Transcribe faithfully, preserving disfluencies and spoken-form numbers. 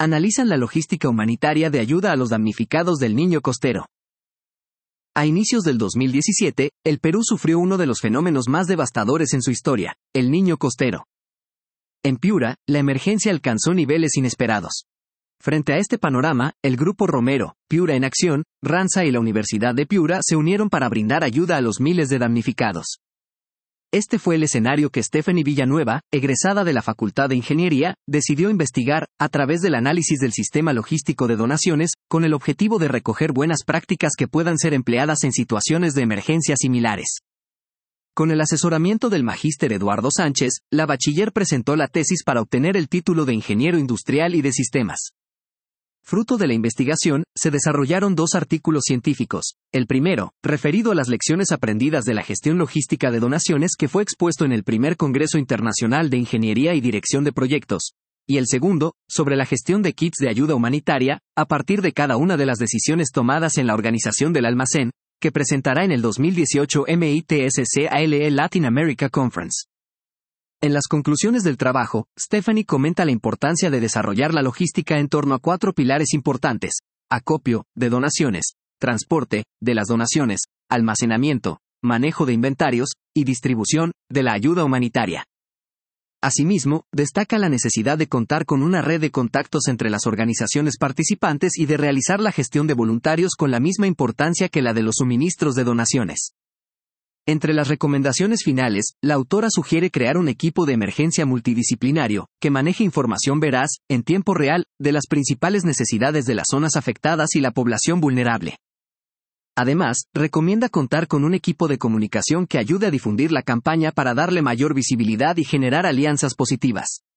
analizan la logística humanitaria de ayuda a los damnificados del Niño Costero. A inicios del dos mil diecisiete, el Perú sufrió uno de los fenómenos más devastadores en su historia, el Niño Costero. En Piura, la emergencia alcanzó niveles inesperados. Frente a este panorama, el Grupo Romero, Piura en Acción, Ranza y la Universidad de Piura se unieron para brindar ayuda a los miles de damnificados. Este fue el escenario que Stephanie Villanueva, egresada de la Facultad de Ingeniería, decidió investigar, a través del análisis del sistema logístico de donaciones, con el objetivo de recoger buenas prácticas que puedan ser empleadas en situaciones de emergencia similares. Con el asesoramiento del magíster Eduardo Sánchez, la bachiller presentó la tesis para obtener el título de Ingeniero Industrial y de Sistemas. Fruto de la investigación, se desarrollaron dos artículos científicos. El primero, referido a las lecciones aprendidas de la gestión logística de donaciones que fue expuesto en el primer Congreso Internacional de Ingeniería y Dirección de Proyectos. Y el segundo, sobre la gestión de kits de ayuda humanitaria, a partir de cada una de las decisiones tomadas en la organización del almacén, que presentará en el dos mil dieciocho MITSCALE Latin America Conference. En las conclusiones del trabajo, Stephanie comenta la importancia de desarrollar la logística en torno a cuatro pilares importantes: acopio, de donaciones, transporte, de las donaciones, almacenamiento, manejo de inventarios, y distribución, de la ayuda humanitaria. Asimismo, destaca la necesidad de contar con una red de contactos entre las organizaciones participantes y de realizar la gestión de voluntarios con la misma importancia que la de los suministros de donaciones. Entre las recomendaciones finales, la autora sugiere crear un equipo de emergencia multidisciplinario, que maneje información veraz, en tiempo real, de las principales necesidades de las zonas afectadas y la población vulnerable. Además, recomienda contar con un equipo de comunicación que ayude a difundir la campaña para darle mayor visibilidad y generar alianzas positivas.